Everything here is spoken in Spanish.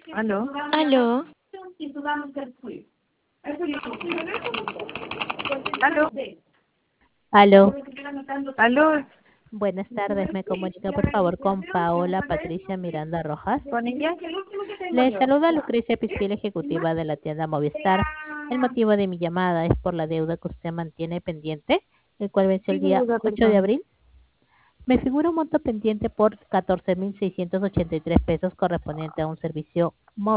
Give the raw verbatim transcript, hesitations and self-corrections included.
¿Aló? Aló, ¿Aló? Aló, ¿Aló? buenas tardes. Me comunica por favor con Paola Patricia Miranda Rojas. ¿Con ella? Le saluda Lucrecia Pispil, ejecutiva de la tienda Movistar. El motivo de mi llamada es por la deuda que usted mantiene pendiente, el cual venció ¿Qué el día deuda, ocho de perdón? abril. Me figura un monto pendiente por catorce mil seiscientos ochenta y tres pesos correspondiente a un servicio móvil.